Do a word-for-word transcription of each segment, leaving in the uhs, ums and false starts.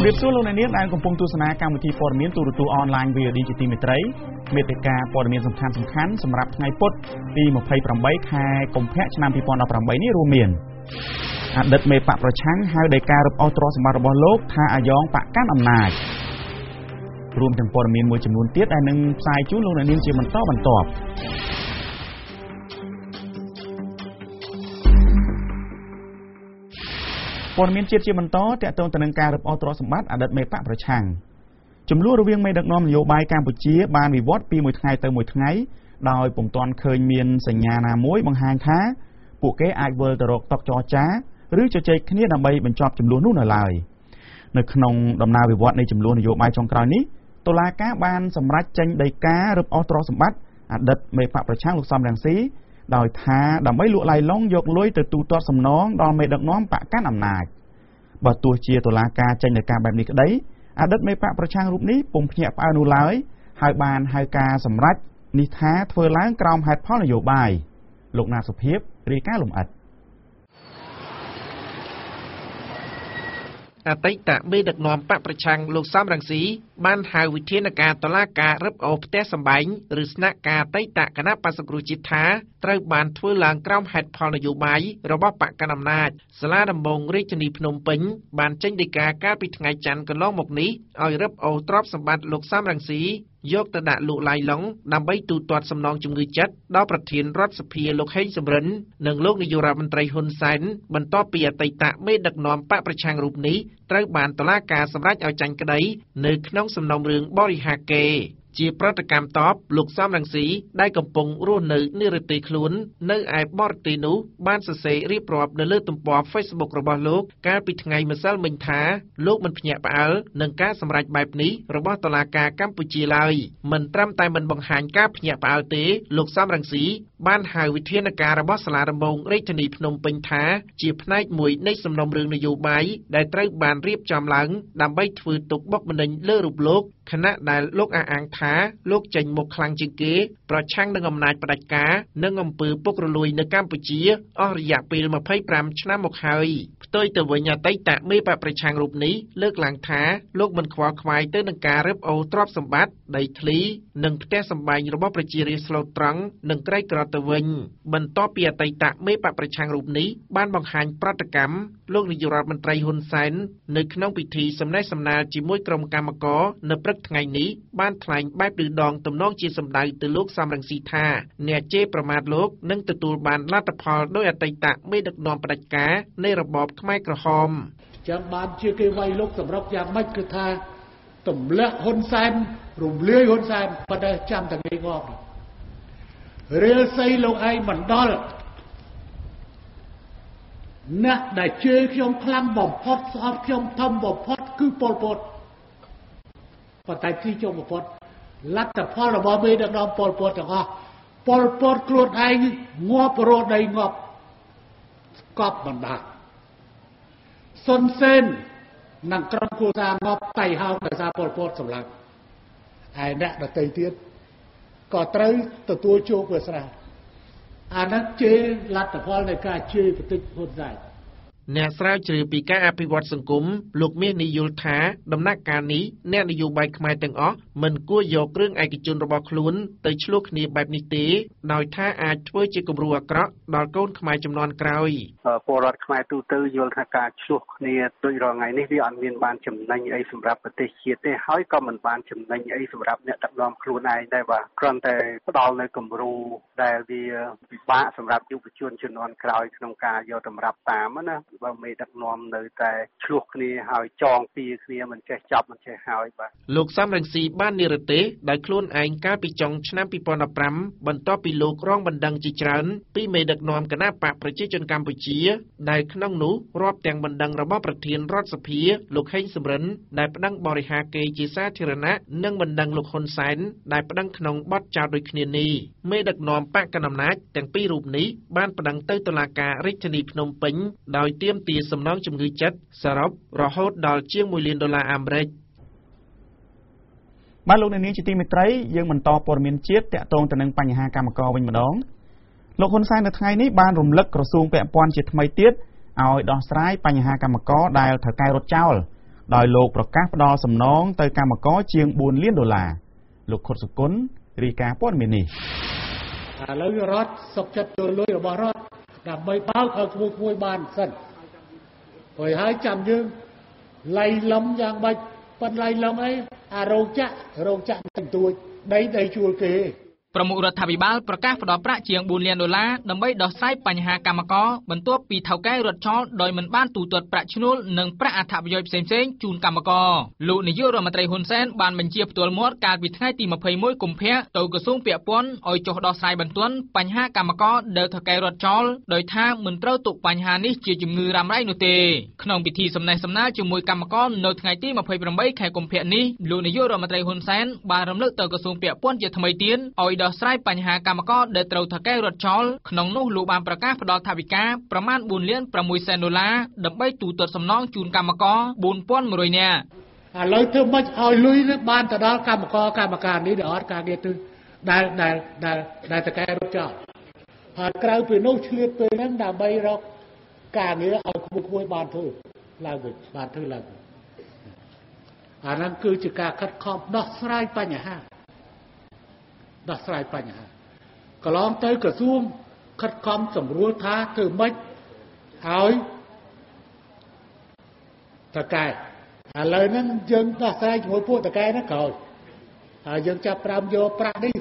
ជំរាបសួរលោកអ្នកនាងដែលកំពុងទស្សនាកម្មវិធីព័ត៌មានទូរទស្សន៍អនឡាញ វី អូ ឌី ជាទីមេត្រីមេតិការព័ត៌មានសំខាន់ៗសម្រាប់ថ្ងៃពុធទី ម្ភៃប្រាំបី ខែកុម្ភៈឆ្នាំ ពីរពាន់ដប់ប្រាំបី នេះរួមមានអតីតមេបកប្រឆាំងហៅដោយការរឹបអូសទ្រព្យសម្បត្តិរបស់លោកថាអាយ៉ងបកកាន់អំណាចរួមទាំងព័ត៌មានមួយចំនួនទៀតដែលនឹងផ្សាយជូនលោកអ្នកនាងជាបន្តបន្ទាប់ព័ត៌មានជាតិជាបន្តទាក់ទងទៅនឹងការរឹបអូសទ្រព្យសម្បត្តិអតីតមេបកប្រឆាំងចំនួនរវាងមេដឹកនាំនយោបាយកម្ពុជាបានវិវត្តពីមួយថ្ងៃទៅមួយថ្ងៃដោយពុំទាន់ឃើញមានសញ្ញាណាមួយបង្ហាញថាពួកគេអាចវិលទៅរកតុចរចាឬជជែកគ្នាដើម្បីបញ្ចប់ចំនួននោះនៅឡើយនៅក្នុងដំណើរវិវត្តនៃចំនួននយោបាយចុងក្រោយនេះតុលាការបានសម្រេចចេញដីការរឹបអូសទ្រព្យសម្បត្តិអតីតមេបកប្រឆាំងលោកសំរងស៊ីដោយថាដើម្បីលក់ឡៃឡុងយកលុយទៅទូទាត់សំណងដល់មេដឹកនាំបកកាន់អំណាចបើទោះជាតុលាការចេញដីកាបែបនេះក្តីអតីតមេបកប្រឆាំងរូបនេះពុំភ្ញាក់ផ្អើលនោះឡើយហើយបានហៅការសម្រេចនេះថាធ្វើឡើងក្រោមហេតុផលនយោបាយលោកណាតសុភាពរាយការណ៍លម្អិតអតីតមេដឹកនាំបកប្រឆាំងលោកសំរងស៊ីបានហៅវិធានការតុលាការរឹបអូសផ្ទះសម្បែងឬស្នាក់ការអតីតគណៈបក្សប្រជាជាតិថាត្រូវបានធ្វើឡើងក្រោមហេតុផលនយោបាយរបស់បកកណ្ដាលអំណាចសាលាដំបងរាជធានីភ្នំពេញបានចេញដីកាកាលពីថ្ងៃច័ន្ទកន្លងមកនេះឲ្យរឹបអូសទ្រព្យសម្បត្តិលោកសំរងស៊ីយកទៅដាក់លក់ឡៃឡុងដើម្បីទូទាត់សំណងជំងឺចិត្តដល់ប្រធានរដ្ឋសភាលោកហេងសំរិននិងលោកនាយករដ្ឋមន្ត្រីហ៊ុនសែនបន្ទាប់ពីអតីតមេដឹកនាំបកប្រឆាំងរូបនេះត្រូវបានតុលាការសម្រេចឲ្យចាញ់ក្តីនៅក្នុងសំណុំរឿងបរិហាកេរ្តិ៍ជាប្រតិកម្មតបលោកសំរងស៊ីដែលកំពុងរស់នៅនិរទេសខ្លួននៅឯបរទេសនោះបានសរសេររៀបរាប់នៅលើទំព័រ Facebook របស់លោកកាលពីថ្ងៃម្សិលមិញថាលោកមិនភ្ញាក់ផ្អើលនឹងការសម្រេចបែបនេះរបស់តុលាការកម្ពុជាឡើយមិនត្រឹមតែមិនបង្ហាញការភ្ញាក់ផ្អើលទេលោកសំរងស៊ីបានហៅវិធានការរបស់សាលាដំបងរាជធានីភ្នំពេញថាជាផ្នែកមួយនៃសំណុំរឿងនយោបាយដែលត្រូវបានរៀបចំឡើងដើម្បីធ្វើទុកបុកម្នេញលើរូបលោកខណៈដែលលោកអះអាងថាលោកចេញមុខខ្លាំងជាងគេប្រឆាំងនឹងអំណាចផ្ដាច់ការនិងអំពើពុករលួយនៅកម្ពុជាអស់រយៈពេលម្ភៃប្រាំឆ្នាំមកហើយផ្ទុយទៅវិញអតីតមេបកប្រឆាំងរូបនេះលើកឡើងថាលោកមិនខ្វល់ខ្វាយទៅនឹងការរឹបអូសទ្រព្យសម្បត្តិដីធ្លីនិងផ្ទះសម្បែងរបស់ប្រជារាស្ត្រស្លូតត្រង់និងក្រីក្រទៅវិញបន្ទាប់ពីអតីតមេបកប្រឆាំងរូបនេះបានបង្ហាញប្រតិកម្មលោកនាយករដ្ឋមន្ត្រីហ៊ុនសែននៅក្នុងពិធីសំណេះសំណាលជាមួយក្រុមកម្មករនៅព្រឹកថ្ងៃនេះបានថ្លែងបែបឌឺដងទំនងជាសម្ដៅទៅលោកសំរងស៊ីថាអ្នកជេរប្រមាថលោកនឹងទទួលបានលទ្ធផលដោយអតីតមេដឹកនាំផ្ដាច់ការនៃរបបខ្មែរក្រហមចាំបានជាគេវាយលោកសម្រាប់យ៉ាងម៉េចគឺថាទម្លាក់ហ៊ុនសែនរំលាយហ៊ុនសែនប៉ុន្តែចាំតែគេងាប់រៀលសីលោកឯងមិនដល់អ្នកដែលជេរខ្ញុំខ្លាំងបំផុតស្អប់ខ្ញុំធំបំផុតគឺប៉ុលពតប៉ុន្តែទីចុងបំផុតលទ្ធផលរបស់មេដឹកនាំប៉ុលពតទាំងអស់ប៉ុលពតខ្លួនឯងងាប់រស់ដីងាប់ស្កប់មិនបានសុនសេននិងក្រុមគ្រួសារងាប់តៃហោងដោយសារប៉ុលពតសម្លាប់ហើយអ្នកដទៃទៀតក៏ត្រូវទទួលជោគវាសនាអានោះជេរលទ្ធផលនៃការជេរប្រតិជនហ៊ុនសែនអ្នកស្រាវជ្រាវពីការអភិវឌ្ឍសង្គមលោកមាសនិយល់ថាដំណាក់កាលនេះអ្នកនយោបាយខ្មែរទាំងអស់មិនគួរយករឿងឯកជនរបស់ខ្លួនទៅឆ្លោះគ្នាបែបនេះទេដោយថាអាចធ្វើជាគំរូអាក្រក់ដល់កូនខ្មែរជំនាន់ក្រោយពលរដ្ឋខ្មែរទូទៅយល់ថាការឆ្លោះគ្នាដូចរាល់ថ្ងៃនេះវាអត់មានបានចំណេញអីសម្រាប់ប្រទេសជាតិទេហើយក៏មិនបានចំណេញអីសម្រាប់អ្នកដឹកនាំខ្លួនឯងដែរបាទគ្រាន់តែផ្ដល់នៅគំរូដែលវាពិបាកសម្រាប់យុវជនជំនាន់ក្រោយក្នុងការយកតម្រាប់តាមណាបើមេដឹកនាំនៅតែឆ្លោះគ្នាហើយចងពៀគ្នាមិនចេះចាប់មិនចេះហើយបាទលោកសំរងស៊ីបាននិរទេសដោយខ្លួនឯងកាលពីចុងឆ្នាំពីរពាន់ដប់ប្រាំបន្ទាប់ពីលោករងបណ្ដឹងជាច្រើនពីមេដឹកនាំគណបកប្រជាជនកម្ពុជាដែលក្នុងនោះរាប់ទាំងបណ្ដឹងរបស់ប្រធានរដ្ឋសភាលោកហេងសំរិនដែលប្តឹងបរិហាកេរ្តិ៍ជាសាធារណៈនិងបណ្ដឹងលោកហ៊ុនសែនដែលប្តឹងក្នុងបទចោទដូចគ្នានេះមេដឹកនាំបកកណ្ដាលអំណាចទាំងពីររូបនេះបានប្តឹងទៅតុលាការរាជធានីភ្នំពេញដោយទាមទារសំណងជំងឺចិត្តសរុបរហូតដល់ជាងមួយលានដុល្លារអាមេរិកបាទលោកអ្នកនាងជាទីមេត្រីយើងបន្តព័ត៌មានជាតិតាក់ទងទៅនឹងបញ្ហាកម្មករវិញម្ដងលោកហ៊ុនសែននៅថ្ងៃនេះបានរំលឹកក្រសួងពាក់ព័ន្ធជាថ្មីទៀតឲ្យដោះស្រាយបញ្ហាកម្មករដែលត្រូវកែរត់ចោលដោយលោកប្រកាសផ្ដល់សំណងទៅកម្មករជាងបួនលានដុល្លារលោកខុតសុគន្ធរាយការណ៍ព័ត៌មាននេះឥឡូវរដ្ឋសុខចិត្តចូលលុយរបស់រដ្ឋដើម្បីបើកឲ្យក្មួយក្មួយបានសិនព្រោះហើយចាំយើងលៃលំយ៉ាងម៉េចប៉ុន្តែលៃលំអីអារោងចក្ររោងចក្រតិចតួចដីដីជួលគេប្រមុខរដ្ឋាភិបាលប្រកាសផ្តល់ប្រាក់ជាងបួនលានដុល្លារដើម្បីដោះស្រាយបញ្ហាកម្មករបន្ទាប់ពីថៅកែរត់ចោលដោយមិនបានទូទាត់ប្រាក់ឈ្នួលនិងប្រាក់អត្ថប្រយោជន៍ផ្សេងៗជូនកម្មករលោកនាយករដ្ឋមន្ត្រីហ៊ុនសែនបានបញ្ជាផ្ទាល់មាត់កាលពីថ្ងៃទីម្ភៃមួយកុម្ភៈទៅក្រសួងពាក់ព័ន្ធឲ្យចុះដោះស្រាយបន្ទាន់បញ្ហាកម្មករដែលថៅកែរត់ចោលដោយថាមិនត្រូវទុកបញ្ហានេះជាជំងឺរ៉ាំរ៉ៃនោះទេក្នុងពិធីសំណេះសំណាលជាមួយកម្មករនៅថ្ងៃទីម្ភៃប្រាំបីខែកុម្ភៈនេះលោកនាយករដ្ឋមន្ត្រីហ៊ុនសែនបានរំលឹកទៅក្រសួងពាក់ព័ន្ធជាថ្មីទៀតឲ្យដោះស្រាយបញ្ហាកម្មករដែលត្រូវថៅកែរត់ចោលក្នុងនោះលោកបានប្រកាសផ្ដល់ថវិកាប្រមាណបួនលានប្រាំមួយសែនដុល្លារដើម្បីទូទាត់សំណងជូនកម្មករបួនពាន់មួយរយនាក់ឥឡូវធ្វើម៉េចឲ្យលុយនេះបានទៅដល់កម្មករកម្មការនេះដែលអត់ការងារទៅដែលដែលដែលដែលថៅកែរត់ចោលហើយក្រៅពីនោះឆ្លៀតពេលហ្នឹងដើម្បីរកការងារឲ្យក្មួយក្មួយបានធ្វើឡើងវិញបានធ្វើឡើងវិញអាហ្នឹងគឺជាការខិតខំដោះស្រាយបញ្ហាដោះស្រាយបញ្ហាកន្លងទៅក្រសួងខិតខំសម្រួលថាធ្វើម៉េចឲ្យតកែឥឡូវហ្នឹងយើងដោះស្រាយជាមួយពួកតកែហ្នឹងក្រោយហើយយើងចាប់ប្រាំយកប្រាក់នេះ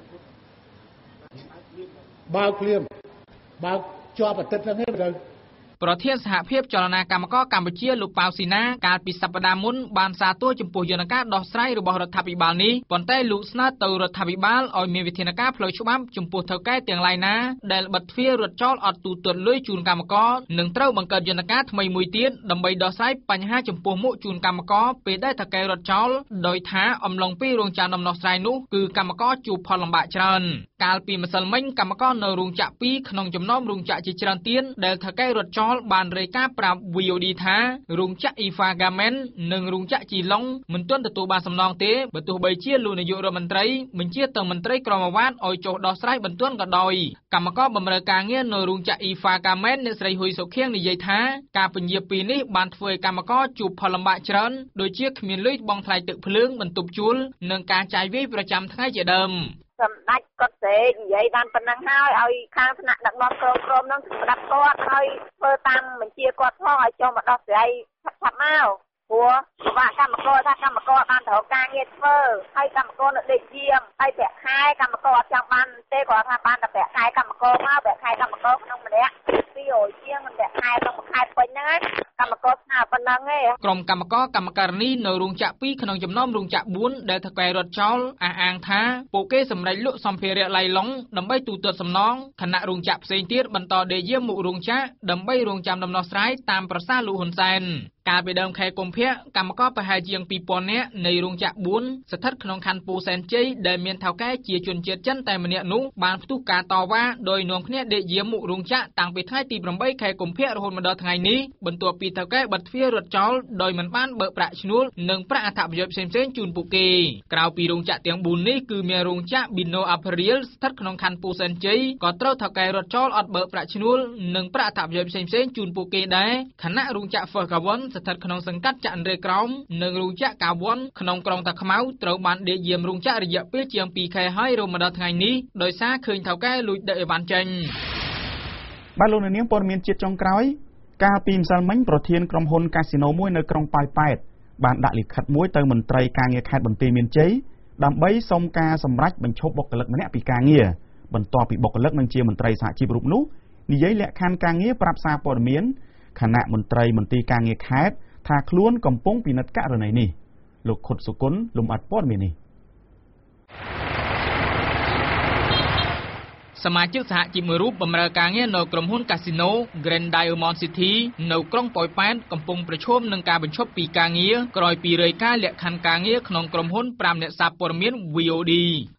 បើកភ្លាមបើកជាប់អាទិត្យហ្នឹងឯងទៅប្រធានសហភាពចលនាកម្មករកម្ពុជាលោកប៉ៅស៊ីណាកាលពីសប្តាហ៍មុនបានសាទរចំពោះយន្តការដោះស្រាយរបស់រដ្ឋាភិបាលនេះប៉ុន្តែលោកស្នើទៅរដ្ឋាភិបាលឲ្យមានវិធានការផ្លូវច្បាប់ចំពោះថៅកែទាំងឡាយណាដែលបិទទ្វាររត់ចោលអត់ទូទាត់លុយជូនកម្មករនិងត្រូវបង្កើតយន្តការថ្មីមួយទៀតដើម្បីដោះស្រាយបញ្ហាចំពោះមុខជូនកម្មករពេលដែលថៅកែរត់ចោលដោយថាអំឡុងពេលរោងចក្រដំណោះស្រាយនោះគឺកម្មករជួបផលលំបាកច្រើនកាលពីម្សិលមិញកម្មករនៅរោងចក្រពីរក្នុងចំណោមរោងចក្រជាច្រើនទៀតដែលថៅកែរត់ចោលបានរាយការណ៍ប្រាប់ វី អូ ឌី ថារោងចក្រ Ifa Garment និងរោងចក្រ Chilong មិនទាន់ទទួលបានសំណងទេបើទោះបីជាលោកនាយករដ្ឋមន្ត្រីបញ្ជាទៅមន្ត្រីក្រមអាវ៉ាតឲ្យចុះដោះស្រាយបន្ទាន់ក៏ដោយកម្មករបម្រើការងារនៅរោងចក្រ Ifa Garment អ្នកស្រីហ៊ុយសុខៀងនិយាយថាការពន្យាពីនេះបានធ្វើឲ្យកម្មករជួបផលលំបាកច្រើនដូចជាគ្មានលុយបង់ថ្លៃទឹកភ្លើងបន្ទប់ជួលនិងការចាយវាយប្រចាំថ្ងៃជាដើមសម្ដេចគាត់សេនិយាយបានប៉ុណ្ណឹងហើយឲ្យខាងថ្នាក់ដឹកនាំក្រុមក្រុមនឹងស្ដាប់គាត់ហើយធ្វើតាមបញ្ជាគាត់ផងឲ្យចុះមកដោះស្រាយឆាប់ៗមកព្រោះបាក់កម្មករថាកម្មករបានត្រូវការងារធ្វើហើយកម្មករនៅដេកយាមហើយប្រាក់ខែកម្មករអត់ចង់បានទេគាត់ថាបានតែប្រាក់ខែកម្មករមកប្រាក់ខែកម្មករក្នុងម្នាក់ពីរយជាងប្រាក់ខែក្នុងមួយខែពេញហ្នឹងកម្មករស្នើប៉ុណ្ណឹងឯងក្រុមកម្មករកម្មការនីនៅរោងចក្រពីរក្នុងចំណោមរោងចក្របួនដែលថៅកែរត់ចោលអះអាងថាពួកគេសម្រេចលក់សម្ភារៈឡៃឡុងដើម្បីទូទាត់សំណងខណៈរោងចក្រផ្សេងទៀតបន្តដេកយាមមុខរោងចក្រដើម្បីរងចាំដំណោះស្រាយតាមប្រសាសន៍លោកហ៊ុនសែនកាលពីដើមខែកុម្ភៈកម្មករប្រហែលជាងពីរពាន់នាក់នៃរោងចក្របួនស្ថិតក្នុងខណ្ឌពោធិ៍សែនជ័យដែលមានថៅកែជាជនជាតិចិនតែម្នាក់នោះបានផ្ទុះការតវ៉ាដោយនាំគ្នាដេកយាមមុខរោងចក្រតាំងពីថ្ងៃទីប្រាំបីខែកុម្ភៈរហូតមកដល់ថ្ងៃនេះបន្ទាប់ពីថៅកែបិទទ្វាររត់ចោលដោយមិនបានបើកប្រាក់ឈ្នួលនិងប្រាក់អត្ថប្រយោជន៍ផ្សេងៗជូនពួកគេក្រៅពីរោងចក្រទាំងបួននេះគឺមានរោងចក្រ Bino Apparel ស្ថិតក្នុងខណ្ឌពោធិ៍សែនជ័យក៏ត្រូវថៅកែរត់ចោលអត់បើកប្រាក់ឈ្នួលនិងប្រាក់អត្ថប្រយោជន៍ផ្សេងៗជូនពួកគេដែរខណៈរោងចក្រ Fergawon ស្ថិតក្នុងសង្កាត់ចាក់រេក្រោមនិងរោងចក្រកាវ័នក្នុងក្រុងតាខ្មៅត្រូវបានដេកយាមរោងចក្ររយៈពេលជាងពីរខែហើយរហូតមកដល់ថ្ងៃនេះដោយសារឃើញថៅកែលួចដឹកអីវ៉ាន់ចេញបាទលោកនាងព័ត៌មានជាតិចុងក្រោយកាលពីម្សិលមិញប្រធានក្រុមហ៊ុនកាស៊ីណូមួយនៅក្រុងប៉ោយប៉ែតបានដាក់លិខិតមួយទៅមន្ត្រីការងារខេត្តបន្ទាយមានជ័យដើម្បីសុំការសម្រេចបញ្ឈប់បុគ្គលិកម្នាក់ពីការងារបន្ទាប់ពីបុគ្គលិកនឹងជាមន្ត្រីសហជីពរូបនោះនិយាយលក្ខខណ្ឌការងារប្រាប់សារព័ត៌មានគណៈមន្ត្រីមន្ទីរការងារខេត្តថាខ្លួនកំពុងពិនិត្យករណីនេះលោកខុតសុគន្ធលំអិតព័ត៌មាននេះសមាជិកសហជីពមួយរូបបម្រើការងារនៅក្រុមហ៊ុនកាស៊ីណូ Grand Diamond City នៅក្រុងប៉ោយប៉ែតកំពុងប្រឈមនឹងការបញ្ឈប់ពីការងារក្រោយពីរាយការណ៍លក្ខខណ្ឌការងារក្នុងក្រុមហ៊ុនប្រាំអ្នកសារព័ត៌មាន វី អូ ឌី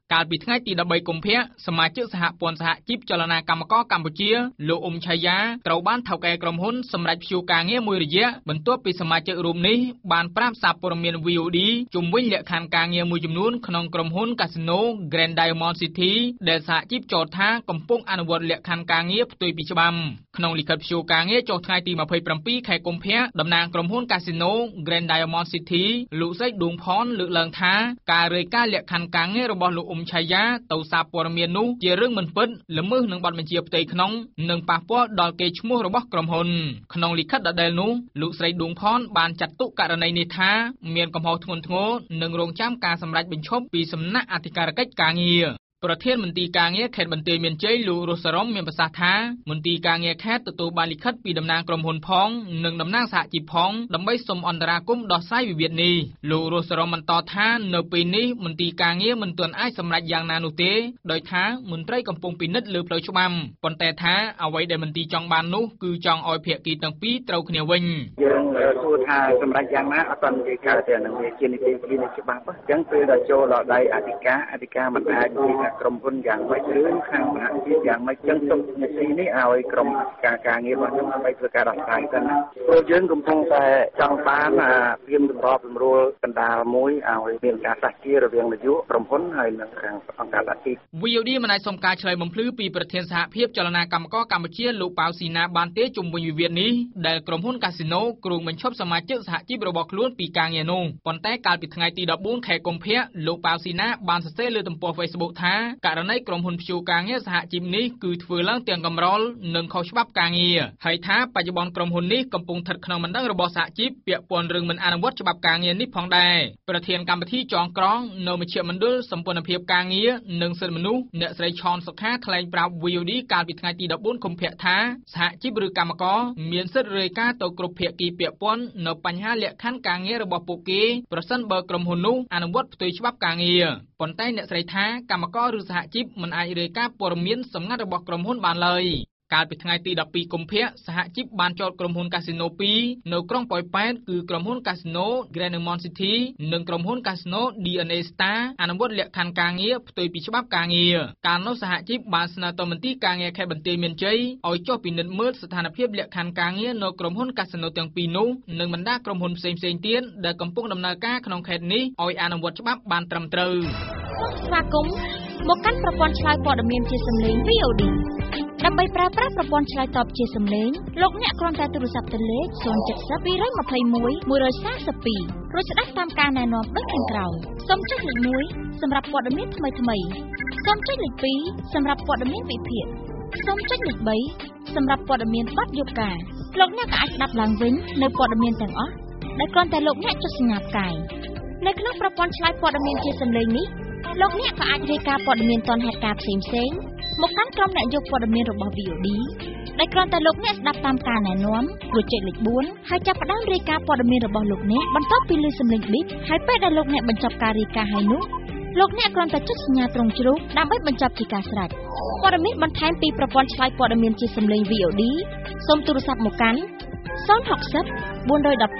កាលពីថ្ងៃទី13កុម្ភៈសមាជិកសហព័ន្ធសហជីពចលនាកម្មករកម្ពុជាលោកអ៊ុំឆៃយ៉ាត្រូវបានថៅកែក្រុមហ៊ុនសម្រេចព្យួរការងារមួយរយៈបន្ទាប់ពីសមាជិករូបនេះបានប្រាប់សារព័ត៌មាន វី អូ ឌី ជំវិញលក្ខខណ្ឌការងារមួយចំនួនក្នុងក្រុមហ៊ុន Casino Grand Diamond City ដែលសហជីពចោទថាកំពុងអនុវត្តលក្ខខណ្ឌការងារផ្ទុយពីច្បាប់ក្នុងលិខិតព្យួរការងារចុះថ្ងៃទីยี่สิบเจ็ดខែកុម្ភៈតំណាងក្រុមហ៊ុន Casino Grand Diamond City លោកស្រីឌួងផនលើកឡើងថាការរាយការណ៍លក្ខខណ្ឌការងាររបស់លោកអ៊ុំឆៃយ៉ាទៅសារព័ត៌មាននោះជារឿងមិនពិតល្មើសនឹងបទបញ្ជាផ្ទៃក្នុងនិងប៉ះពាល់ដល់កេរ្តិ៍ឈ្មោះរបស់ក្រុមហ៊ុនក្នុងលិខិតដដែលនោះលោកស្រីឌួងផនបានចាត់ទុកករណីនេះថាមានកំហុសធ្ងន់ធ្ងរនិងរងចាំការសម្រេចបញ្ឈប់ពីសំណាក់អធិការកិច្ចការងារប្រធានមន្ទីរការងារខេត្តបន្ទាយមានជ័យលោករស់សរមមានប្រសាសន៍ថាមន្ទីរការងារខេត្តទទួលបានលិខិតពីតំណាងក្រុមហ៊ុនផងនិងតំណាងសហជីពផងដើម្បីសុំអន្តរាគមន៍ដោះស្រាយវិវាទនេះលោករស់សរមបន្តថានៅពេលនេះមន្ទីរការងារមិនទាន់អាចសម្រេចយ៉ាងណានោះទេដោយថាមន្ត្រីកំពុងពិនិត្យលើផ្លូវច្បាប់ប៉ុន្តែថាអ្វីដែលមន្ទីរចង់បាននោះគឺចង់ឲ្យភាគីទាំងពីរត្រូវគ្នាវិញយើងគួរថាសម្រេចយ៉ាងណាអត់ទាន់និយាយកើតទេនឹងវាជានីតិវិធីនៃច្បាប់អញ្ចឹងពេលដល់ចូលដល់ដៃអធិការអធិការមិនអាចនិយាយក្រុមហ៊ុនយ៉ាងម៉េចឬខាងសហជីពយ៉ាងម៉េចចឹងទុកនាទីនេះឲ្យក្រុមការការងាររបស់ខ្ញុំដើម្បីធ្វើការដោះស្រាយទៅណាព្រោះយើងកំពុងតែចង់បានភាពសម្របសម្រួលកណ្ដាលមួយឲ្យមានការសាជារវាងនាយកក្រុមហ៊ុនហើយនិងខាងអង្គការសហជីពវី អូ ឌី មិនអាចសុំការឆ្លើយបំភ្លឺពីប្រធានសហភាពចលនាកម្មករកម្ពុជាលោកប៉ៅស៊ីណាបានទេជុំវិញវិវាទនេះដែលក្រុមហ៊ុន Casino គ្រោងបញ្ឈប់សមាជិកសហជីពរបស់ខ្លួនពីការងារនោះប៉ុន្តែកាលពីថ្ងៃទី14ខែកុម្ភៈលោកប៉ៅស៊ីណាបានសរសេរលើទំព័រ Facebook ថាករណីក្រុមហ៊ុនព្យួរការងារសហជីពនេះគឺធ្វើឡើងទាំងកំរល់និងខុសច្បាប់ការងារហើយថាបច្ចុប្បន្នក្រុមហ៊ុននេះកំពុងស្ថិតក្នុងបណ្ដឹងរបស់សហជីពពាក់ព័ន្ធរឿងមិនអនុវត្តច្បាប់ការងារនេះផងដែរប្រធានកម្មវិធីចងក្រងនៅមជ្ឈមណ្ឌលសម្ព័ន្ធភាពការងារនិងសិទ្ធិមនុស្សអ្នកស្រីឆនសុខាថ្លែងប្រាប់ វី អូ ឌី កាលពីថ្ងៃទី14កុម្ភៈថាសហជីពឬកម្មករមានសិទ្ធិរាយការណ៍ទៅគ្រប់ភាគីពាក់ព័ន្ធនៅបញ្ហាលក្ខខណ្ឌការងាររបស់ពួកគេប្រសិនបើក្រុមហ៊ុននោះអនុវត្តផ្ទុយច្បាប់ការងារប៉ុន្តែអ្នកស្រីថាកម្មករឬសហជីពមិនអាចរាយការណ៍ព័ត៌មានសម្ងាត់របស់ក្រុមហ៊ុនបានឡើយកាលពីថ្ងៃទី12កុម្ភៈសហជីពបានចោទក្រុមហ៊ុន Casino ពីរនៅក្រុងប៉ោយប៉ែតគឺក្រុមហ៊ុន Casino Grand Diamond City និងក្រុមហ៊ុន Casino ឌី អេន អេ Star អនុវត្តលក្ខខណ្ឌការងារផ្ទុយពីច្បាប់ការងារកាលនោះសហជីពបានស្នើទៅមន្ទីរការងារខេត្តបន្ទាយមានជ័យឲ្យចុះពិនិត្យមើលស្ថានភាពលក្ខខណ្ឌការងារនៅក្រុមហ៊ុន Casino ទាំងពីរនោះនិងបណ្ដាក្រុមហ៊ុនផ្សេងៗទៀតដែលកំពុងដំណើរការក្នុងខេត្តនេះឲ្យអនុវត្តច្បាប់បានត្រឹមត្រូវស្វាគមន៍មកកាន់ប្រព័ន្ធឆ្លើយព័ត៌មានជាសំឡេង វី អូ ឌី ដើម្បីប្រើប្រាស់ប្រព័ន្ធឆ្លើយតបជាសំឡេងលោកអ្នកគ្រាន់តែទូរស័ព្ទទៅលេខศูนย์ เจ็ด ศูนย์ สอง สอง หนึ่ง หนึ่ง สาม สอง រួចស្ដាប់តាមការណែនាំដូចខាងក្រោមសូមចុចលេខមួយសម្រាប់ព័ត៌មានថ្មីៗសូមចុចលេខពីរសម្រាប់ព័ត៌មានវិភាគសូមចុចលេខបីសម្រាប់ព័ត៌មានបទយប់ការលោកអ្នកក៏អាចស្ដាប់ឡើងវិញនៅព័ត៌មានទាំងអស់ដែលគ្រាន់តែលោកអ្នកចុចសញ្ញាផ្កាយនៅក្នុងប្រព័ន្ធឆ្លើយព័ត៌មានជាសំឡេងនេះលោកអ្នកក៏អាចរាយការណ៍ព័ត៌មានទាន់ហេតុការណ៍ផ្សេងៗមកកាន់ក្រុមអ្នកយកព័ត៌មានរបស់ វី អូ ឌី ដែលគ្រាន់តែលោកអ្នកស្ដាប់តាមការណែនាំរួចចុចលេខបួនហើយចាប់ផ្ដើមរាយការណ៍ព័ត៌មានរបស់លោកអ្នកបន្ទាប់ពីឮសំឡេងប៊ីបហើយពេលដែលលោកអ្នកបញ្ចប់ការរាយការណ៍ហើយនោះលោកអ្នកគ្រាន់តែចុចសញ្ញាត្រង់ជ្រូកដើម្បីបញ្ចប់ជាការស្រេចព័ត៌មានបន្ថែមពីប្រព័ន្ធឆ្លើយព័ត៌មានជាសំឡេង វី អូ ឌី សូមទូរស័ព្ទមកកាន់ศูนย์ หก ศูนย์ 4 1 2 9 9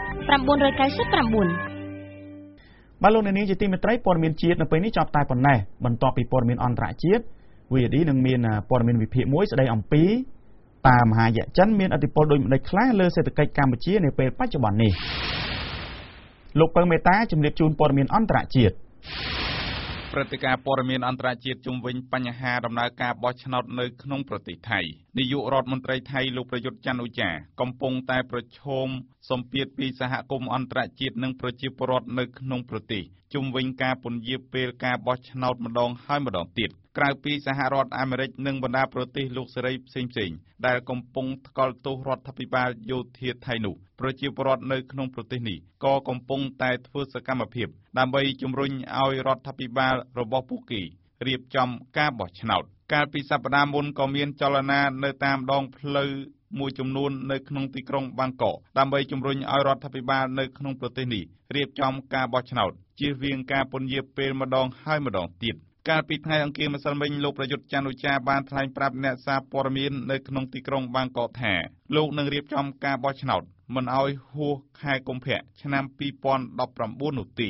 9 9 បាទលោកអ្នកនាងជាទីមេត្រីព័ត៌មានជាតិនៅពេលនេះចប់តែប៉ុណ្ណេះបន្ទាប់ពីព័ត៌មានអន្តរជាតិ វី អូ ឌី នឹងមានព័ត៌មានវិភាគមួយស្ដីអំពីតើមហាយៈចិនមានឥទ្ធិពលដូចម្តេចខ្លះលើសេដ្ឋកិច្ចកម្ពុជានាពេលបច្ចុប្បន្ននេះលោកពៅមេតាជំរាបជូនព័ត៌មានអន្តរជាតិព្រឹត្តិការណ៍ព័ត៌មានអន្តរជាតិជុំវិញបញ្ហាដំណើរការបោះឆ្នោតនៅក្នុងប្រទេសថៃនាយករដ្ឋមន្ត្រីថៃលោកប្រយុទ្ធច័ន្ទអូចាកំពុងតែប្រឈមសម្ពាធពីសហគមន៍អន្តរជាតិនិងប្រជាពលរដ្ឋនៅក្នុងប្រទេសជុំវិញការពន្យាពេលការបោះឆ្នោតម្ដងហើយម្ដងទៀតក្រៅពីសហរដ្ឋអាមេរិកនិងបណ្ដាប្រទេសលោកសេរីផ្សេងៗដែលកំពុងថ្កោលទោសរដ្ឋាភិបាលយោធាថៃនោះប្រជាពលរដ្ឋនៅក្នុងប្រទេសនេះក៏កំពុងតែធ្វើសកម្មភាពដើម្បីជំរុញឲ្យរដ្ឋាភិបាលរបស់ពួកគេរៀបចំការបោះឆ្នោតកាលពីសប្តាហ៍មុនក៏មានចលនានៅតាមដងផ្លូវមួយចំនួននៅក្នុងទីក្រុងបាងកកដើម្បីជំរុញឲ្យរដ្ឋាភិបាលនៅក្នុងប្រទេសនេះរៀបចំការបោះឆ្នោតជៀសវាងការពន្យាពេលម្ដងហើយម្ដងទៀតកាលពីថ្ងៃអង្គារម្សិលមិញលោកប្រយុទ្ធច័ន្ទអូចាបានថ្លែងប្រាប់អ្នកសារព័ត៌មាននៅក្នុងទីក្រុងបាងកកថាលោកនឹងរៀបចំការបោះឆ្នោតមិនឲ្យហួសខែកុម្ភៈឆ្នាំពីរពាន់ដប់ប្រាំបួននោះទេ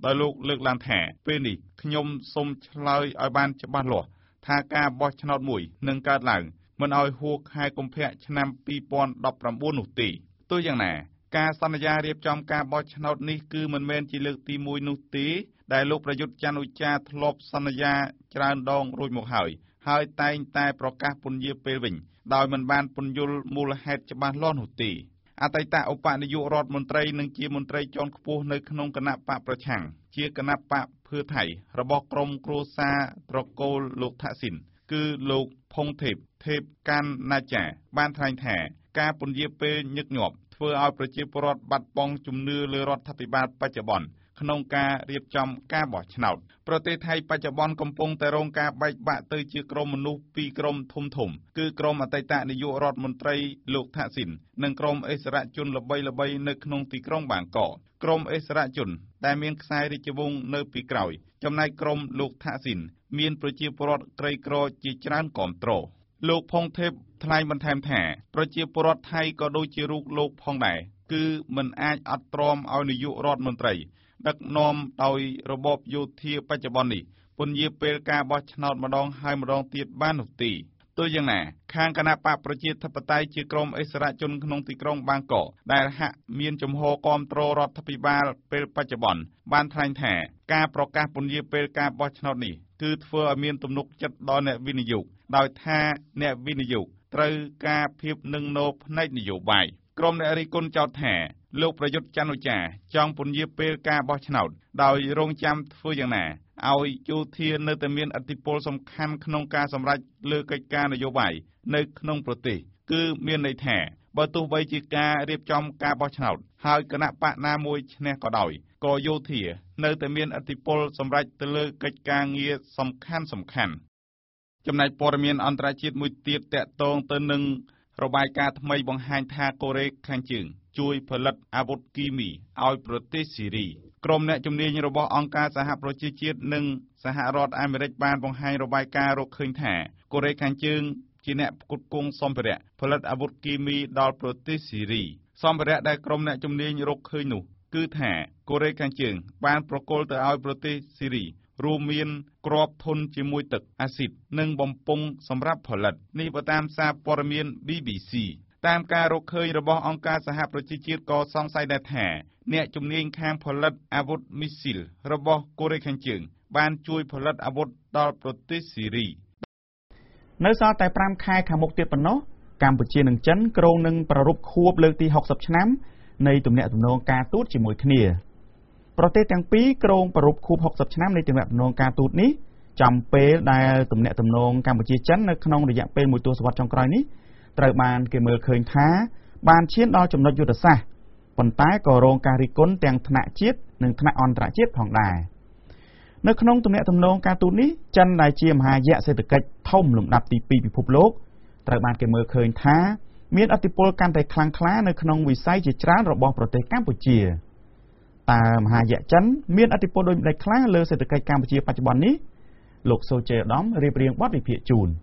ដោយលោកលើកឡើងថាពេលនេះខ្ញុំសូមឆ្លើយឲ្យបានច្បាស់លាស់ថាការបោះឆ្នោតមួយនឹងកើតឡើងមិនឲ្យហួសខែកុម្ភៈឆ្នាំពីរពាន់ដប់ប្រាំបួននោះទេទោះយ៉ាងណាការសន្យារៀបចំការបោះឆ្នោតនេះគឺមិនមែនជាលើកទីមួយនោះទេដែលលោកប្រយុទ្ធច័ន្ទឧច្ចាធ្លាប់សន្យាច្រើនដងរួចមកហើយហើយតែងតែប្រកាសពន្យាពេលវិញដោយមិនបានពន្យល់មូលហេតុច្បាស់លាស់នោះទេអតីតឧបនាយករដ្ឋមន្ត្រីនិងជាមន្ត្រីជាន់ខ្ពស់នៅក្នុងគណៈបកប្រឆាំងជាគណៈបកភឿថៃរបស់ក្រុមគ្រួសារត្រកូលលោកថាក់ស៊ីនគឺលោកផុងថេបថេបកាន់ណាចាបានថ្លែងថាការពន្យាពេលញឹកញាប់ធ្វើឲ្យប្រជាពលរដ្ឋបាត់បង់ជំនឿលើរដ្ឋាភិបាលបច្ចុប្បន្នក្នុងការរៀបចំការបោះឆ្នោតប្រទេសថៃបច្ចុប្បន្នកំពុងតែរងការបែកបាក់ទៅជាក្រុមមនុស្សពីរក្រុមធំធំគឺក្រុមអតីតនាយករដ្ឋមន្ត្រីលោកថាក់ស៊ីននិងក្រុមអិសរាជជនល្បីៗនៅក្នុងទីក្រុងបាងកកក្រុមអិសរាជជនដែលមានខ្សែរាជវង្សនៅពីក្រោយចំណែកក្រុមលោកថាក់ស៊ីនមានប្រជាពលរដ្ឋក្រីក្រជាច្រើនគាំទ្រលោកផុងថេបថ្លែងបន្ថែមថាប្រជាពលរដ្ឋថៃក៏ដូចជារូបលោកផងដែរគឺមិនអាចអត់ទ្រាំឲ្យនាយករដ្ឋមន្ត្រីដឹកនាំដោយរបបយោធាបច្ចុប្បន្ននេះពន្យាពេលការបោះឆ្នោតម្ដងហើយម្ដងទៀតបាននោះទេទោះយ៉ាងណាខាងគណៈបកប្រជាធិបតេយ្យជាក្រុមអិសរាជជនក្នុងទីក្រុងបាងកកដែលហាក់មានជំហរគាំទ្ររដ្ឋាភិបាលពេលបច្ចុប្បន្នបានថ្លែងថាការប្រកាសពន្យាពេលការបោះឆ្នោតនេះគឺធ្វើឲ្យមានទំនុកចិត្តដល់អ្នកវិនិយោគដោយថាអ្នកវិនិយោគត្រូវការភាពនឹងណោផ្នែកនយោបាយក្រុមអ្នករិះគន់ចោទថាលោកប្រយុទ្ធច័ន្ទឧច្ចាចង់ពន្យាពេលការបោះឆ្នោតដោយរងចាំធ្វើយ៉ាងណាឲ្យយោធានៅតែមានឥទ្ធិពលសំខាន់ក្នុងការសម្រេចលើកិច្ចការនយោបាយនៅក្នុងប្រទេសគឺមានន័យថាបើទោះបីជាការរៀបចំការបោះឆ្នោតហើយគណៈបកណាមួយឈ្នះក៏ដោយក៏យោធានៅតែមានឥទ្ធិពលសម្រេចទៅលើកិច្ចការងារសំខាន់សំខាន់ចំណែកព័ត៌មានអន្តរជាតិមួយទៀតតាក់ទងទៅនឹងរបាយការណ៍ថ្មីបង្ហាញថាកូរ៉េខាងជើងជួយផលិតអាវុធគីមីឲ្យប្រទេសស៊ីរីក្រុមអ្នកជំនាញរបស់អង្គការសហប្រជាជាតិនិងសហរដ្ឋអាមេរិកបានបង្ហាញរបាយការណ៍រកឃើញថាកូរ៉េខាងជើងជាអ្នកផ្គត់ផ្គង់សម្ភារៈផលិតអាវុធគីមីដល់ប្រទេសស៊ីរីសម្ភារៈដែលក្រុមអ្នកជំនាញរកឃើញនោះគឺថាកូរ៉េខាងជើងបានប្រគល់ទៅឲ្យប្រទេសស៊ីរីរួមមានគ្រាប់ធន់ជាមួយទឹកអាស៊ីតនិងបំពង់សម្រាប់ផលិតនេះបើតាមសារព័ត៌មាន ប៊ី ប៊ី ស៊ី តាមការរកឃើញរបស់អង្គការសហប្រជាជាតិក៏សង្ស័យដែរថាអ្នកជំនាញខាងផលិតអាវុធមីស៊ីលរបស់កូរ៉េខាងជើងបានជួយផលិតអាវុធដល់ប្រទេសស៊ីរីនៅសល់តែប្រាំខែខាងមុខទៀតប៉ុណ្ណោះកម្ពុជានិងចិនគ្រោងនឹងប្រារព្ធខួបលើកទីហុកសិបឆ្នាំនៃទំនាក់ទំនងការទូតជាមួយគ្នាប្រទេសទាំងពីរគ្រោងប្រារព្ធខួបហុកសិបឆ្នាំនៃទំនាក់ទំនងការទូតនេះចំពេលដែលទំនាក់ទំនងកម្ពុជាចិននៅក្នុងរយៈពេលមួយទសវត្សរ៍ចុងក្រោយនេះត្រូវបានគេមើលឃើញថាបានឈានដល់ចំណុចយុទ្ធសាស្ត្រប៉ុន្តែក៏រងការរិះគន់ទាំងថ្នាក់ជាតិនិងថ្នាក់អន្តរជាតិផងដែរនៅក្នុងទំនាក់ទំនងការទូតនេះចិនដែលជាមហាយក្សសេដ្ឋកិច្ចធំលំដាប់ទីពីរពិភពលោកត្រូវបានគេមើលឃើញថាមានឥទ្ធិពលកាន់តែខ្លាំងក្លានៅក្នុងវិស័យជាច្រើនរបស់ប្រទេសកម្ពុជាតើមហាយក្សចិនមានឥទ្ធិពលដូចម្តេចខ្លះលើសេដ្ឋកិច្ចកម្ពុជាបច្ចុប្បន្ននេះលោកសូជេឧត្តមរៀបរៀងបទវិភាគជូន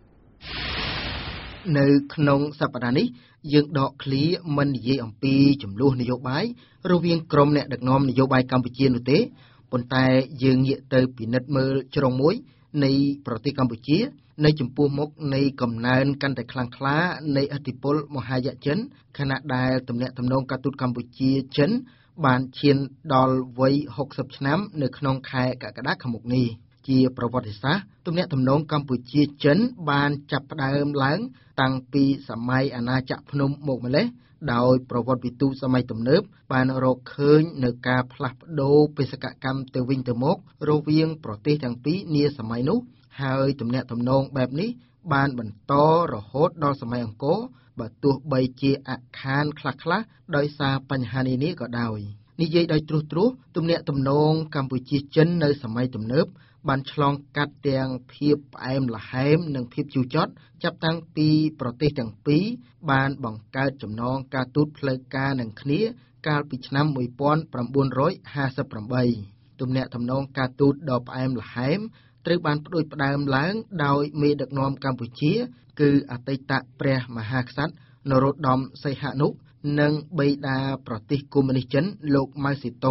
នៅក្នុងសប្តាហ៍នេះយើងដកឃ្លាមិននិយាយអំពីចំនួននយោបាយរវាងក្រុមអ្នកដឹកនាំនយោបាយកម្ពុជានោះទេប៉ុន្តែយើងងាកទៅពិនិត្យមើលជ្រុងមួយនៃប្រទេសកម្ពុជានៅចំពោះមុខនៃកំណើនកាន់តែខ្លាំងក្លានៃឥទ្ធិពលមហាយក្សចិនខណៈដែលទំនាក់ទំនងការទូតកម្ពុជាចិនបានឈានដល់វ័យហុកសិបឆ្នាំនៅក្នុងខែកក្កដាខាងមុខនេះជាប្រវត្តិសាស្ត្រទំនាក់ទំនងកម្ពុជាចិនបានចាប់ផ្ដើមឡើងតាំងពីសម័យអាណាចក្រភ្នំមកម្លេះដោយប្រវត្តិវិទូសម័យទំនើបបានរកឃើញនៅការផ្លាស់ប្ដូរបេសកកម្មទៅវិញទៅមករវាងប្រទេសទាំងពីរនាសម័យនោះហើយទំនាក់ទំនងបែបនេះបានបន្តរហូតដល់សម័យអង្គរបើទោះបីជាអាក់ខានខ្លះៗដោយសារបញ្ហានានាក៏ដោយនិយាយដោយត្រួសត្រាសទំនាក់ទំនងកម្ពុជាចិននៅសម័យទំនើបបានឆ្លងកាត់ទាំងភាពផ្អែមល្ហែមនិងភាពជូរចត់ចាប់តាំងពីប្រទេសទាំងពីរបានបង្កើតចំណងការទូតផ្លូវការនឹងគ្នាកាលពីឆ្នាំmột nghìn chín trămห้าสิบแปดទំនាក់ទំនងការទូតដ៏ផ្អែមល្ហែមត្រូវបានផ្ដួចផ្ដើមឡើងដោយមេដឹកនាំកម្ពុជាគឺអតីតព្រះមហាក្សត្រនរោត្តមសីហនុនិងបិតាប្រទេសកុម្មុយនីសចិនលោកម៉ៅសេតុង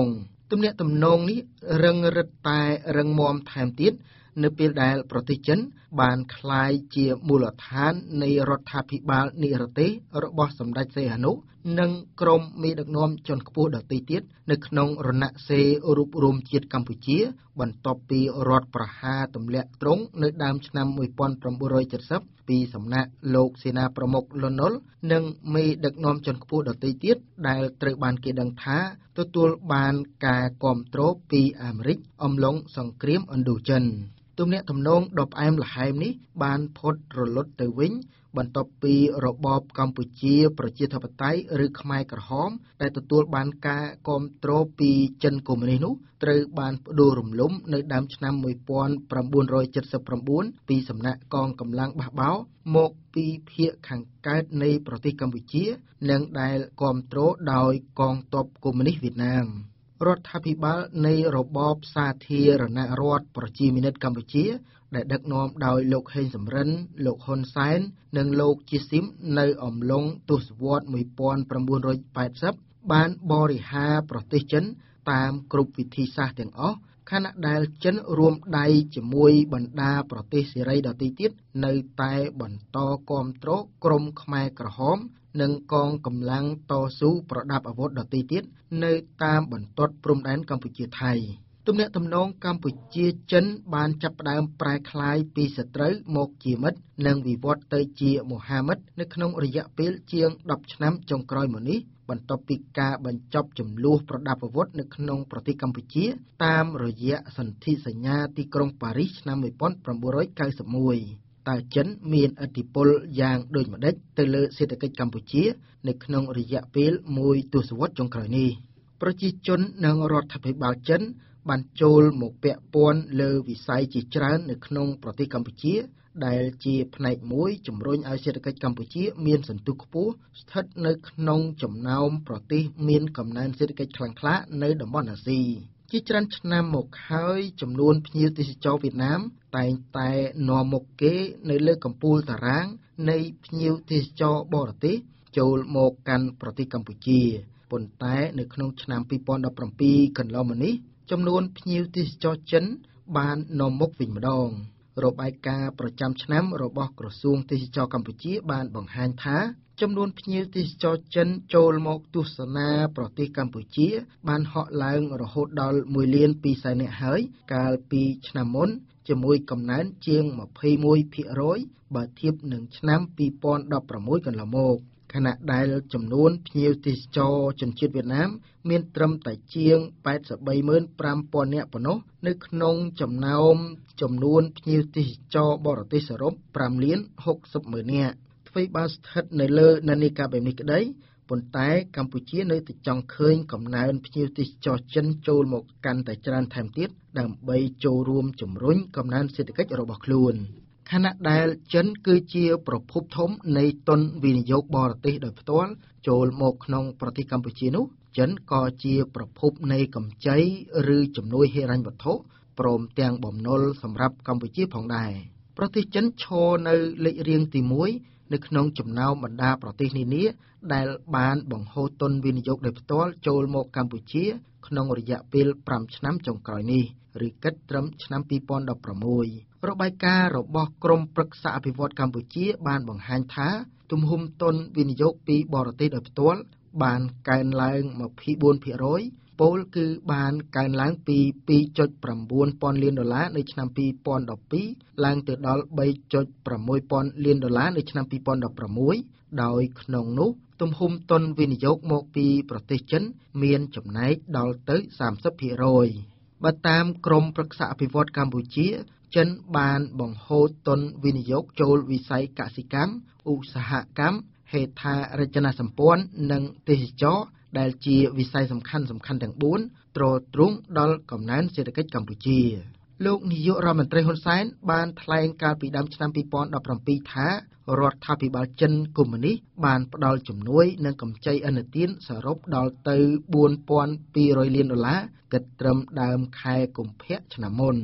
ទំនាក់ទំនងនេះរឹងរឹតតែរឹងមាំថែមទៀតនៅពេលដែលប្រទេសចិនបានក្លាយជាមូលដ្ឋាននៃរដ្ឋាភិបាលនិរទេសរបស់សម្ដេចសីហនុនិងក្រុមមេដឹកនាំជាន់ខ្ពស់ដទៃទៀតនៅក្នុងរណសិរ្សរួបរวมជាតិកម្ពុជាបន្ទាប់ពីរដ្ឋប្រហារទម្លាក់ទ្រង់នៅដើមឆ្នាំmột nghìn chín trăm七mươiពីសំណាក់លោកសេនាប្រមុខលន់នល់និងមេដឹកនាំជាន់ខ្ពស់ដទៃទៀតដែលត្រូវបានគេដឹងថាទទួលបានការគាំទ្រពីអាមេរិកអំឡុងសង្គ្រាមឥណ្ឌូចិនទំនាក់ទំនងដ៏ផ្អែមល្ហែមនេះបានផុតរលត់ទៅវិញបន្ទាប់ពីរបបកម្ពុជាប្រជាធិបតេយ្យឬខ្មែរក្រហមដែលទទួលបានការគាំទ្រពីចិនកុម្មុយនីសនោះត្រូវបានផ្ដួលរំលំនៅដើមឆ្នាំmột nghìn chín trăm bảy mươi chínពីសំណាក់កងកម្លាំងបះបោរមកពីភាគខាងកើតនៃប្រទេសកម្ពុជានិងដែលគាំទ្រដោយកងទ័ពកុម្មុយនីសវៀតណាមរដ្ឋាភិបាលនៃរបបសាធារណរដ្ឋប្រជាមានិតកម្ពុជាដែលដឹកនាំដោយលោកហេងសំរិនលោកហ៊ុនសែននិងលោកជាស៊ីមនៅអំឡុងទសវត្សរ៍một nghìn chín trăm八mươiបានបរិហារប្រទេសចិនតាមគ្រប់វិធីសាស្ត្រទាំងអស់ខណៈដែលចិនរួមដៃជាមួយបណ្ដាប្រទេសសេរីដទៃទៀតនៅតែបន្តគាំទ្រក្រុមខ្មែរក្រហមនិងកងកម្លាំងតស៊ូប្រដាប់អាវុធដទៃទៀតនៅតាមបន្ទាត់ព្រំដែនកម្ពុជាថៃទំនាក់ទំនងកម្ពុជាចិនបានចាប់ផ្ដើមប្រែក្លាយពីសត្រូវមកជាមិត្តនិងវិវត្តទៅជាមហាមិត្តនៅក្នុងរយៈពេលជាងដប់ឆ្នាំចុងក្រោយមកនេះបន្ទាប់ពីការបញ្ចប់ចំនួនប្រដាប់អាវុធនៅក្នុងប្រទេសកម្ពុជាតាមរយៈសន្ធិសញ្ញាទីក្រុងប៉ារីសឆ្នាំmột nghìn chín trăm chín mươi mốtតើចិនមានឥទ្ធិពលយ៉ាងដូចម្ដេចទៅលើសេដ្ឋកិច្ចកម្ពុជានៅក្នុងរយៈពេលមួយទសវត្សរ៍ចុងក្រោយនេះប្រជាជននិងរដ្ឋាភិបាលចិនបានចូលមកពាក់ព័ន្ធលើវិស័យជាច្រើននៅក្នុងប្រទេសកម្ពុជាដែលជាផ្នែកមួយជំរុញឲ្យសេដ្ឋកិច្ចកម្ពុជាមានសន្ទុះខ្ពស់ស្ថិតនៅក្នុងចំណោមប្រទេសមានកំណើនសេដ្ឋកិច្ចខ្លាំងក្លានៅតំបន់អាស៊ីជាច្រើនឆ្នាំមកហើយចំនួនភ្ញៀវទេសចរវៀតណាមតែងតែនាំមុខគេនៅលើកំពូលតារាងនៃភ្ញៀវទេសចរបរទេសចូលមកកាន់ប្រទេសកម្ពុជាប៉ុន្តែនៅក្នុងឆ្នាំtwo thousand seventeenកន្លងមកនេះចំនួនភ្ញៀវទេសចរចិនបាននាំមុខវិញម្ដងរបាយការណ៍ប្រចាំឆ្នាំរបស់ក្រសួងទេសចរកម្ពុជាបានបង្ហាញថាចំនួនភ្ញៀវទេសចរចិនចូលមកទស្សនាប្រទេសកម្ពុជាបានហក់ឡើងរហូតដល់មួយលានពីរសែននាក់ហើយកាលពីឆ្នាំមុនជាមួយកំណើនជាងtwenty-one percentបើធៀបនឹងឆ្នាំtwo thousand sixteenកន្លងមកខណៈដែលចំនួនភ្ញៀវទេសចរជនជាតិវៀតណាមមានត្រឹមតែជាងeighty-three thousand five hundredនាក់ប៉ុណ្ណោះនៅក្នុងចំណោមចំនួនភ្ញៀវទេសចរបរទេសសរុបfive lakh sixty thousandនាក់អ្វីបើស្ថិតនៅលើនានាការបែបនេះក្តីប៉ុន្តែកម្ពុជានៅតែចង់ឃើញកំណើនភ្ញៀវទេសចរចិនចូលមកកាន់តែច្រើនថែមទៀតដើម្បីចូលរួមជំរុញកំណើនសេដ្ឋកិច្ចរបស់ខ្លួនខណៈដែលចិនគឺជាប្រភពធំនៃទុនវិនិយោគបរទេសដោយផ្ទាល់ចូលមកក្នុងប្រទេសកម្ពុជានោះចិនក៏ជាប្រភពនៃកម្ចីឬជំនួយហិរញ្ញវត្ថុព្រមទាំងបំណុលសម្រាប់កម្ពុជាផងដែរប្រទេសចិនឈរនៅលេខរៀងទីoneនៅក្នុងចំណោមបណ្ដាប្រទេសនានាដែលបានបង្ហូរទុនវិនិយោគដោយផ្ទាល់ចូលមកកម្ពុជាក្នុងរយៈពេលfiveឆ្នាំចុងក្រោយនេះឬគិតត្រឹមឆ្នាំtwo thousand sixteenរបាយការណ៍របស់ក្រមប្រឹក្សាអភិវឌ្ឍកម្ពុជាបានបង្ហាញថាទំហំទុនវិនិយោគពីបរទេសដោយផ្ទាល់បានកើនឡើងtwenty-four percentពលគឺបានកើនឡើងពីtwo point nineពាន់លានដុល្លារនៅឆ្នាំtwo thousand twelveឡើងទៅដល់three point sixពាន់លានដុល្លារនៅឆ្នាំtwo thousand sixteenដោយក្នុងនោះទំហំទុនវិនិយោគមកពីប្រទេសចិនមានចំណែកដល់ទៅthirty percentបើតាមក្រមប្រឹក្សាអភិវឌ្ឍកម្ពុជាចិនបានបង្ហូរទុនវិនិយោគចូលវិស័យកសិកម្មឧស្សាហកម្មហេដ្ឋារចនាសម្ព័ន្ធនិងទេសចរណ៍ដែលជាវិស័យសំខាន់សំខាន់ទាំងfourទ្រទ្រង់ដល់កំណើនសេដ្ឋកិច្ចកម្ពុជាលោកនាយករដ្ឋមន្ត្រីហ៊ុនសែនបានថ្លែងកាលពីដើមឆ្នាំtwo thousand seventeenថារដ្ឋាភិបាលចិនកុម្មុយនីសបានផ្ដល់ជំនួយនិងកម្ចីឥណទានសរុបដល់ទៅfour thousand two hundredលានដុល្លារគិតត្រឹមដើមខែកុម្ភៈឆ្នាំមុន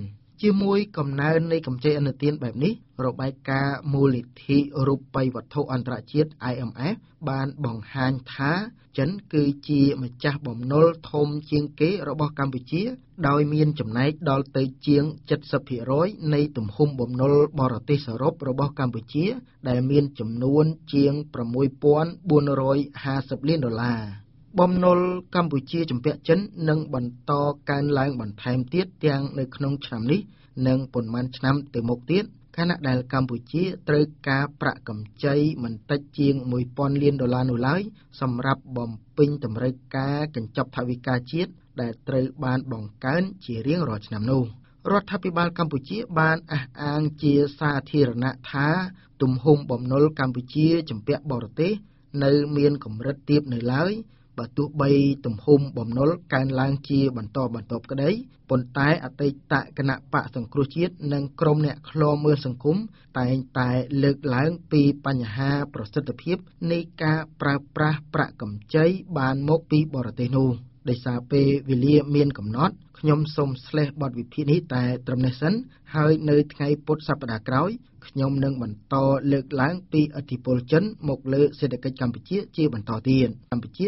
ជាមួយកំណើននៃកម្ចីឥណទានបែបនេះរបាយការណ៍មូលនិធិរូបិយវត្ថុអន្តរជាតិ I M F បានបង្ហាញថាចិនគឺជាម្ចាស់បំណុលធំជាងគេរបស់កម្ពុជាដោយមានចំណែកដល់ទៅជាង เจ็ดสิบเปอร์เซ็นต์ នៃទំហំបំណុលបរទេសសរុបរបស់កម្ពុជាដែលមានចំនួនជាង sáu nghìn bốn trăm năm mươi លានដុល្លារបំណុលកម្ពុជាជំពាក់ចិននឹងបន្តកើនឡើងបន្ថែមទៀតទាំងនៅក្នុងឆ្នាំនេះនិងប៉ុន្មានឆ្នាំទៅមុខទៀតខណៈដែលកម្ពុជាត្រូវការប្រាក់កម្ចីមិនតិចជាង một nghìn លានដុល្លារនោះឡើយសម្រាប់បំពេញតម្រូវការកញ្ចប់ថវិកាជាតិដែលត្រូវបានបង្កើនជារៀងរាល់ឆ្នាំនោះរដ្ឋាភិបាលកម្ពុជាបានអះអាងជាសាធារណៈថាទំហំបំណុលកម្ពុជាជំពាក់បរទេសនៅមានកម្រិតទាបនៅឡើយបើទោះបីទំហំបំណុលកើនឡើងជាបន្តបន្ទាប់ក្តីប៉ុន្តែអតីតគណៈបកសង្គ្រោះជាតិនិងក្រុមអ្នកឃ្លាំមើលសង្គមតែងតែលើកឡើងពីបញ្ហាប្រសិទ្ធភាពនៃការប្រើប្រាស់ប្រាក់កម្ចីបានមកពីបរទេសនោះដោយសារពេលវេលាមានកំណត់ខ្ញុំសូមស្លេះបទវិភាគនេះតែត្រឹមនេះសិនហើយនៅថ្ងៃពុធសប្តាហ៍ក្រោយខ្ញុំនឹងបន្តលើកឡើងពីឥទ្ធិពលចិនមកលើសេដ្ឋកិច្ចកម្ពុជាជាបន្តទៀតកម្ពុជា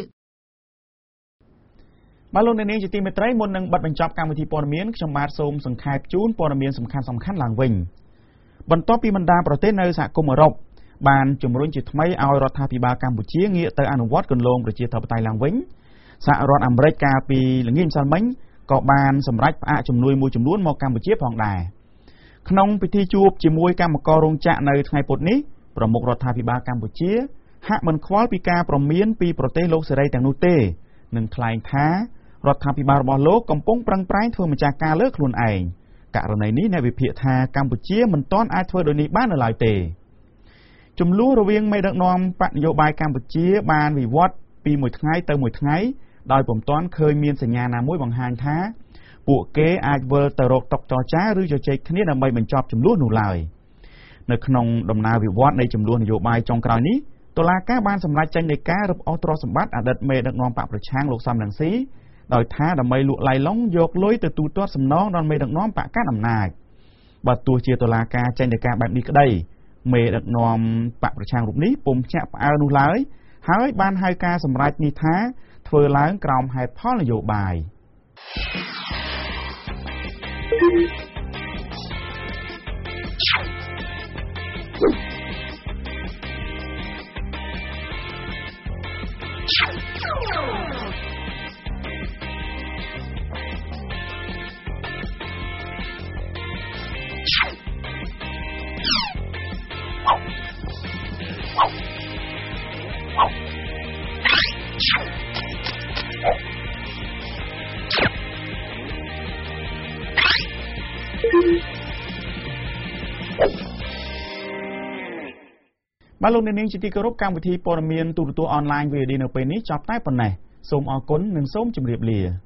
បាទលោកអ្នកនាងជាទីមេត្រីមុននឹងបិទបញ្ចប់កម្មវិធីព័ត៌មានខ្ញុំបាទសូមសង្ខេបជូនព័ត៌មានសំខាន់សំខាន់ឡើងវិញបន្ទាប់ពីបណ្ដាប្រទេសនៅសហគមន៍អឺរ៉ុបបានជំរុញជាថ្មីឲ្យរដ្ឋាភិបាលកម្ពុជាងាកទៅអនុវត្តគន្លងប្រជាធិបតេយ្យឡើងវិញសហរដ្ឋអាមេរិកកាលពីល្ងាចម្សិលមិញក៏បានសម្រេចផ្អាកជំនួយមួយចំនួនមកកម្ពុជាផងដែរក្នុងពិធីជួបជាមួយកម្មកររោងចក្រនៅថ្ងៃពុធនេះប្រមុខរដ្ឋាភិបាលកម្ពុជាហាក់មិនខ្វល់ពីការព្រមានពីប្រទេសលោកសេរីទាំងនោះទេនឹងថ្លែងថារដ្ឋាភិបាលរបស់លោកកំពុងប្រឹងប្រែងធ្វើម្ចាស់ការលើខ្លួនឯងករណីនេះអ្នកវិភាគថាកម្ពុជាមិនទាន់អាចធ្វើដូចនេះបាននៅឡើយទេចំនួនរវាងមេដឹកនាំបកនយោបាយកម្ពុជាបានវិវត្តពីមួយថ្ងៃទៅមួយថ្ងៃដោយពុំទាន់ឃើញមានសញ្ញាណាមួយបង្ហាញថាពួកគេអាចវិលទៅរកតុចរចាឬជជែកគ្នាដើម្បីបញ្ចប់ចំនួននោះឡើយនៅក្នុងដំណើរវិវត្តនៃចំនួននយោបាយចុងក្រោយនេះតុលាការបានសម្រេចចេញដីការឹបអូសទ្រព្យសម្បត្តិអតីតមេដឹកនាំបកប្រឆាំងលោកសំរងស៊ីដោយថាដើម្បីលក់ឡៃឡុងយកលុយទៅទូទាត់សំណងដល់មេដឹកនាំបកកណ្ដាលអំណាចបើទោះជាតុលាការចេញដីកាបែបនេះក្តីមេដឹកនាំបកប្រឆាំងរូបនេះពុំភ្ញាក់ផ្អើលនោះឡើយហើយបានហៅការសម្រេចនេះថាធ្វើឡើងក្រោមហេតុផលនយោបាយបាទលោកអ្នកនាងជាទីគោរពកម្មវិធីព័ត៌មានទូរទស្សន៍អនឡាញ វី អូ ឌី នៅពេលនេះចប់តែប៉ុណ្ណេះសូមអរគុណនិងសូមជម្រាបលា